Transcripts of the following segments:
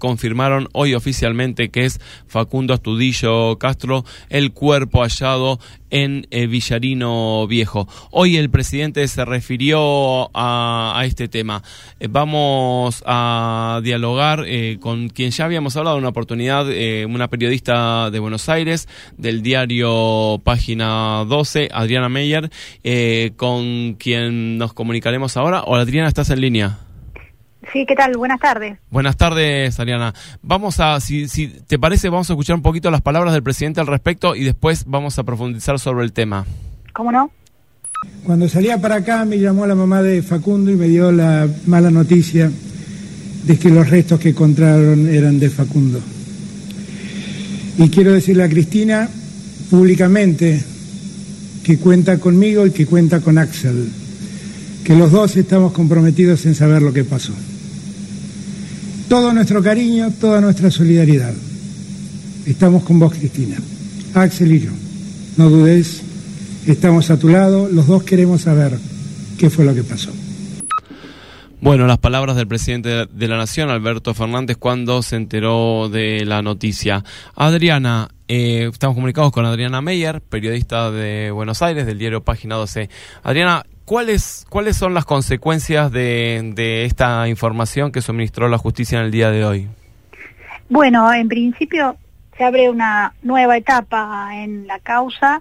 confirmaron hoy oficialmente que es Facundo Astudillo Castro, el cuerpo hallado en Villarino Viejo. Hoy el presidente se refirió a este tema. Vamos a dialogar con quien ya habíamos hablado en una oportunidad, una periodista de Buenos Aires, del diario Página 12, Adriana Meyer, con quien nos comunicaremos ahora. Hola Adriana, ¿estás en línea? Sí, ¿qué tal? Buenas tardes. Buenas tardes, Ariana. Vamos a, si te parece, vamos a escuchar un poquito las palabras del presidente al respecto y después vamos a profundizar sobre el tema. ¿Cómo no? Cuando salía para acá me llamó la mamá de Facundo y me dio la mala noticia de que los restos que encontraron eran de Facundo. Y quiero decirle a Cristina públicamente que cuenta conmigo y que cuenta con Axel, que los dos estamos comprometidos en saber lo que pasó. Todo nuestro cariño, toda nuestra solidaridad. Estamos con vos, Cristina, Axel y yo. No dudes, estamos a tu lado, los dos queremos saber qué fue lo que pasó. Bueno, las palabras del presidente de la Nación, Alberto Fernández, cuando se enteró de la noticia. Adriana, estamos comunicados con Adriana Meyer, periodista de Buenos Aires, del diario Página 12. Adriana, ¿cuáles son las consecuencias de esta información que suministró la justicia en el día de hoy? Bueno, en principio se abre una nueva etapa en la causa.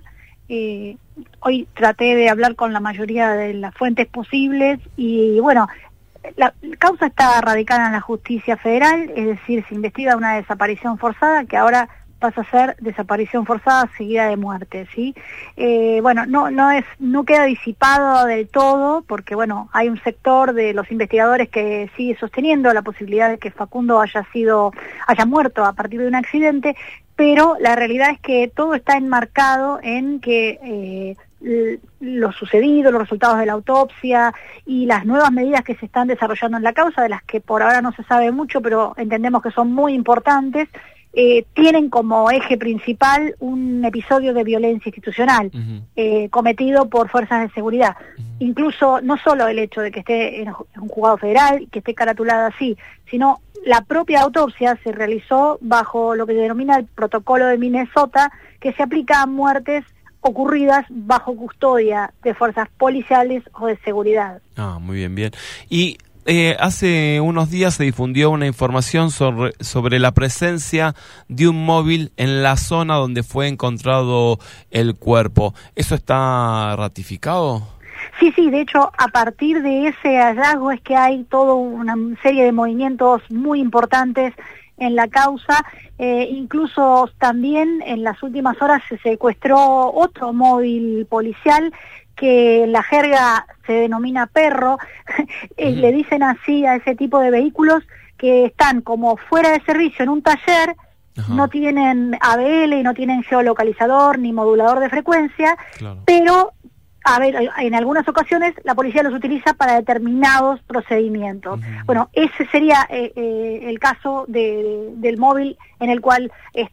Hoy traté de hablar con la mayoría de las fuentes posibles y bueno, la causa está radicada en la justicia federal, es decir, se investiga una desaparición forzada que ahora pasa a ser desaparición forzada seguida de muerte, ¿sí? Bueno, no queda disipado del todo, porque bueno, hay un sector de los investigadores que sigue sosteniendo la posibilidad de que Facundo haya muerto a partir de un accidente, pero la realidad es que todo está enmarcado en que lo sucedido, los resultados de la autopsia y las nuevas medidas que se están desarrollando en la causa, de las que por ahora no se sabe mucho, pero entendemos que son muy importantes, tienen como eje principal un episodio de violencia institucional cometido por fuerzas de seguridad. Incluso no solo el hecho de que esté en un juzgado federal, que esté caratulada así, sino la propia autopsia se realizó bajo lo que se denomina el protocolo de Minnesota, que se aplica a muertes ocurridas bajo custodia de fuerzas policiales o de seguridad. Ah, muy bien. Y hace unos días se difundió una información sobre la presencia de un móvil en la zona donde fue encontrado el cuerpo. ¿Eso está ratificado? Sí, de hecho, a partir de ese hallazgo es que hay toda una serie de movimientos muy importantes en la causa, incluso también en las últimas horas se secuestró otro móvil policial que en la jerga se denomina perro, le dicen así a ese tipo de vehículos que están como fuera de servicio en un taller. Ajá. No tienen ABL y no tienen geolocalizador ni modulador de frecuencia, claro. Pero en algunas ocasiones la policía los utiliza para determinados procedimientos. Bueno, ese sería el caso del móvil en el cual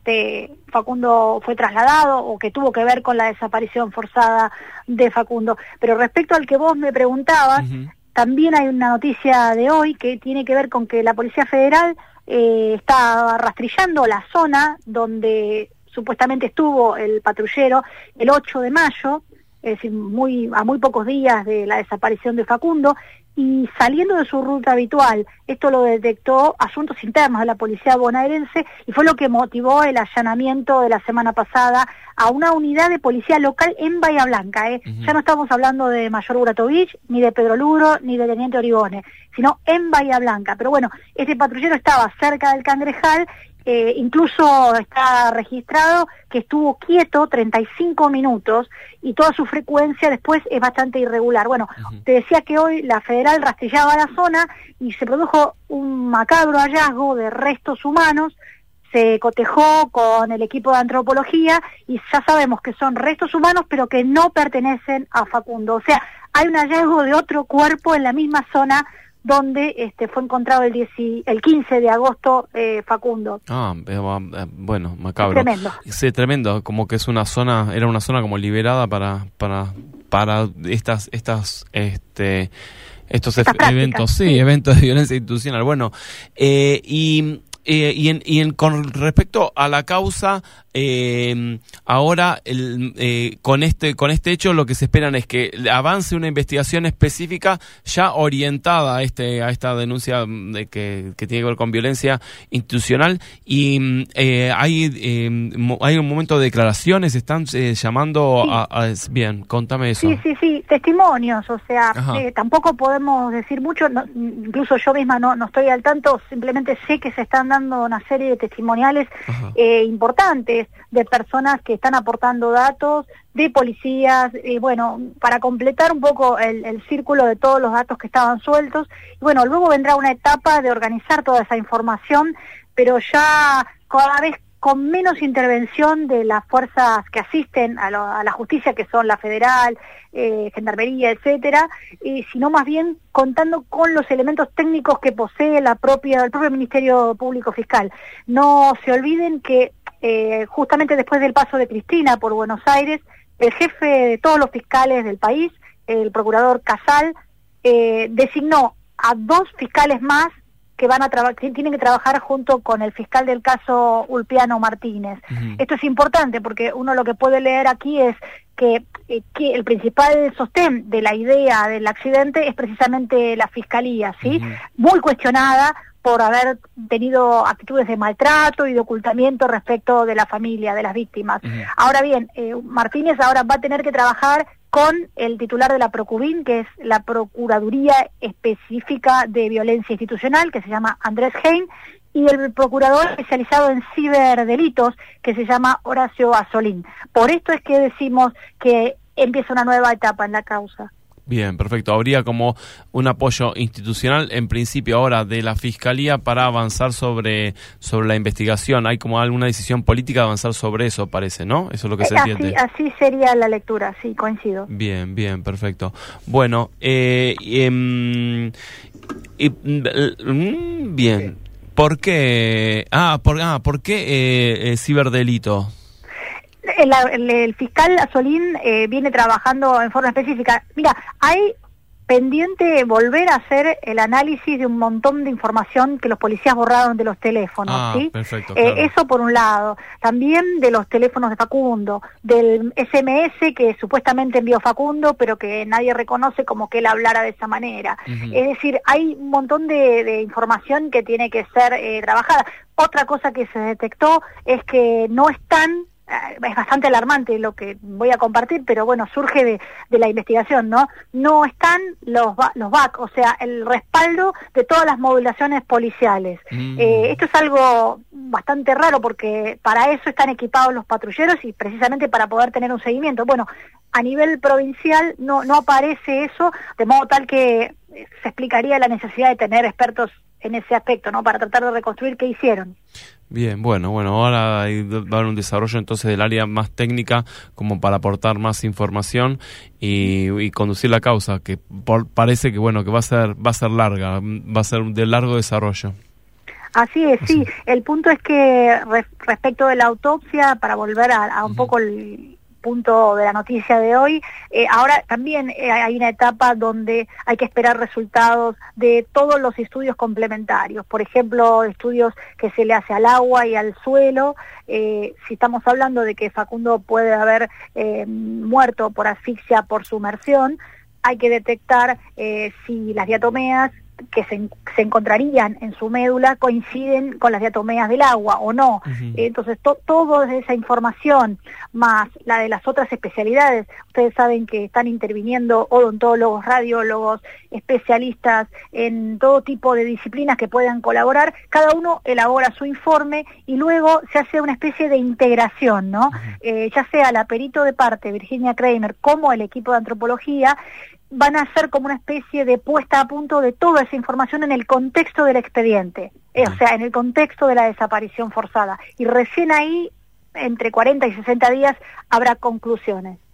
Facundo fue trasladado o que tuvo que ver con la desaparición forzada de Facundo. Pero respecto al que vos me preguntabas, también hay una noticia de hoy que tiene que ver con que la Policía Federal está rastrillando la zona donde supuestamente estuvo el patrullero el 8 de mayo, es decir, a muy pocos días de la desaparición de Facundo, y saliendo de su ruta habitual. Esto lo detectó Asuntos Internos de la Policía Bonaerense y fue lo que motivó el allanamiento de la semana pasada a una unidad de policía local en Bahía Blanca. Ya no estamos hablando de Mayor Buratovich, ni de Pedro Luro, ni de Teniente Origone, sino en Bahía Blanca. Pero bueno, este patrullero estaba cerca del Cangrejal. Incluso está registrado que estuvo quieto 35 minutos y toda su frecuencia después es bastante irregular. Bueno, te decía que hoy la federal rastrillaba la zona y se produjo un macabro hallazgo de restos humanos. Se cotejó con el equipo de antropología y ya sabemos que son restos humanos pero que no pertenecen a Facundo. O sea, hay un hallazgo de otro cuerpo en la misma zona donde fue encontrado el 15 de agosto Facundo. Bueno, macabro. Tremendo. Sí, tremendo, como que era una zona como liberada para estos eventos, eventos de violencia institucional. Bueno, y con respecto a la causa, ahora con este hecho lo que se esperan es que avance una investigación específica ya orientada a esta denuncia que tiene que ver con violencia institucional, y hay un momento de declaraciones, están llamando bien, contame eso. Sí, testimonios, o sea, tampoco podemos decir mucho, incluso yo misma no estoy al tanto, simplemente sé que se están dando una serie de testimoniales importantes de personas que están aportando datos, de policías, bueno, para completar un poco el círculo de todos los datos que estaban sueltos. Y bueno, luego vendrá una etapa de organizar toda esa información, pero ya cada vez con menos intervención de las fuerzas que asisten a la justicia, que son la federal, gendarmería, etcétera, sino más bien contando con los elementos técnicos que posee el propio Ministerio Público Fiscal. No se olviden que justamente después del paso de Cristina por Buenos Aires, el jefe de todos los fiscales del país, el procurador Casal, designó a 2 fiscales más que tienen que trabajar junto con el fiscal del caso Ulpiano Martínez. Esto es importante porque uno lo que puede leer aquí es que el principal sostén de la idea del accidente es precisamente la fiscalía, ¿sí? Muy cuestionada por haber tenido actitudes de maltrato y de ocultamiento respecto de la familia, de las víctimas. Ahora bien, Martínez ahora va a tener que trabajar con el titular de la Procubin, que es la Procuraduría Específica de Violencia Institucional, que se llama Andrés Hein, y el procurador especializado en ciberdelitos, que se llama Horacio Azzolín. Por esto es que decimos que empieza una nueva etapa en la causa. Bien, perfecto. Habría como un apoyo institucional, en principio ahora, de la Fiscalía para avanzar sobre la investigación. Hay como alguna decisión política de avanzar sobre eso, parece, ¿no? Eso es lo que se entiende. Así sería la lectura, sí, coincido. Bien, perfecto. Bueno, bien. ¿Por qué? ¿Por qué ciberdelito? El fiscal Azzolín viene trabajando en forma específica. Mira, hay pendiente volver a hacer el análisis de un montón de información que los policías borraron de los teléfonos, ¿sí? Perfecto, claro. Eso por un lado. También de los teléfonos de Facundo, del SMS que supuestamente envió Facundo, pero que nadie reconoce como que él hablara de esa manera. Es decir, hay un montón de información que tiene que ser trabajada. Otra cosa que se detectó es que no están, es bastante alarmante lo que voy a compartir, pero bueno, surge de la investigación, ¿no? No están los back, o sea, el respaldo de todas las modulaciones policiales. Esto es algo bastante raro porque para eso están equipados los patrulleros y precisamente para poder tener un seguimiento. Bueno, a nivel provincial no aparece eso, de modo tal que se explicaría la necesidad de tener expertos en ese aspecto, ¿no? Para tratar de reconstruir qué hicieron. Bien, bueno, ahora va a haber un desarrollo entonces del área más técnica como para aportar más información y conducir la causa, que parece que bueno, que va a ser larga, va a ser de largo desarrollo. Así es, sí. El punto es que respecto de la autopsia, para volver a un poco el punto de la noticia de hoy, ahora también hay una etapa donde hay que esperar resultados de todos los estudios complementarios, por ejemplo, estudios que se le hace al agua y al suelo. Si estamos hablando de que Facundo puede haber muerto por asfixia por sumersión, hay que detectar si las diatomeas que se encontrarían en su médula coinciden con las diatomeas del agua o no. Entonces, toda esa información, más la de las otras especialidades, ustedes saben que están interviniendo odontólogos, radiólogos, especialistas en todo tipo de disciplinas que puedan colaborar, cada uno elabora su informe y luego se hace una especie de integración, ¿no? Ya sea la perito de parte, Virginia Kramer, como el equipo de antropología, van a ser como una especie de puesta a punto de toda esa información en el contexto del expediente, o sea, en el contexto de la desaparición forzada. Y recién ahí, entre 40 y 60 días, habrá conclusiones.